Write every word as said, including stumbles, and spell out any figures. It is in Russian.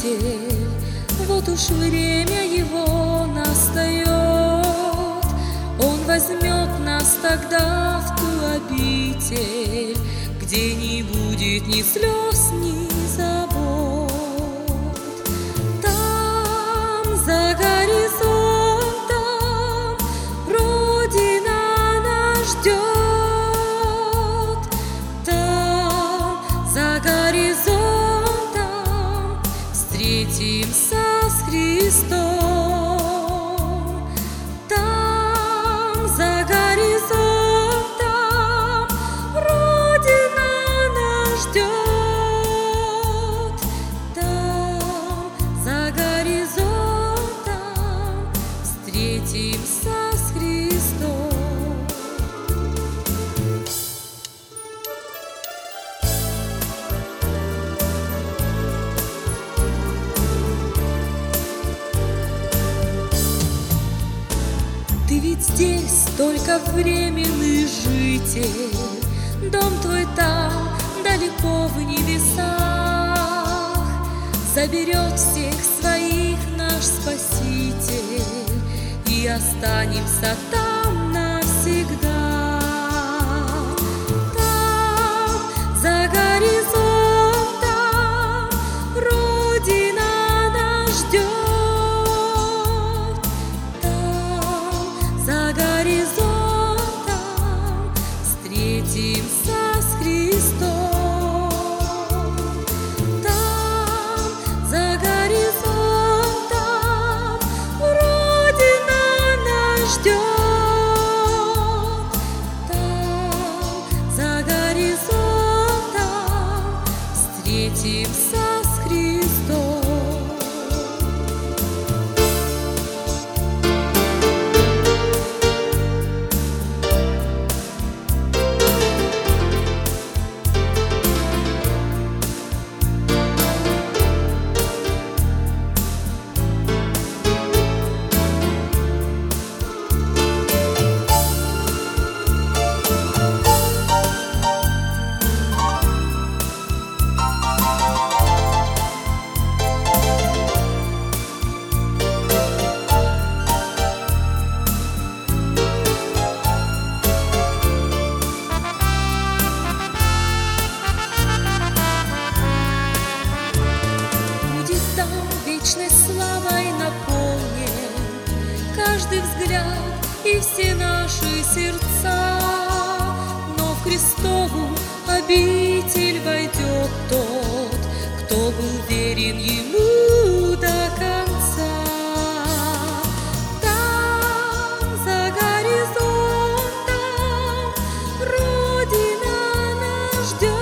обитель, вот уж время его настает. Он возьмет нас тогда в ту обитель, где не будет ни слез, ни забот. Там, за горизонтом, Родина нас ждет. Там, за горизонтом, встретимся с Христом. Там, за горизонтом, Родина нас ждет. Там, за горизонтом, встретимся с Христом. Ты ведь здесь только временный житель, дом твой там, далеко в небесах. Заберет всех своих наш Спаситель, и останемся там навсегда. Там, за горизонтом, Родина нас ждет. Там, за горизонтом, встретимся с Христом. Там, за горизонтом, Родина нас ждет. Там, за горизонтом, встретимся с Христом. Вечной славой наполнен каждый взгляд и все наши сердца. Но в Христову обитель войдет тот, кто был верен Ему до конца. Там, за горизонтом, Родина нас ждет.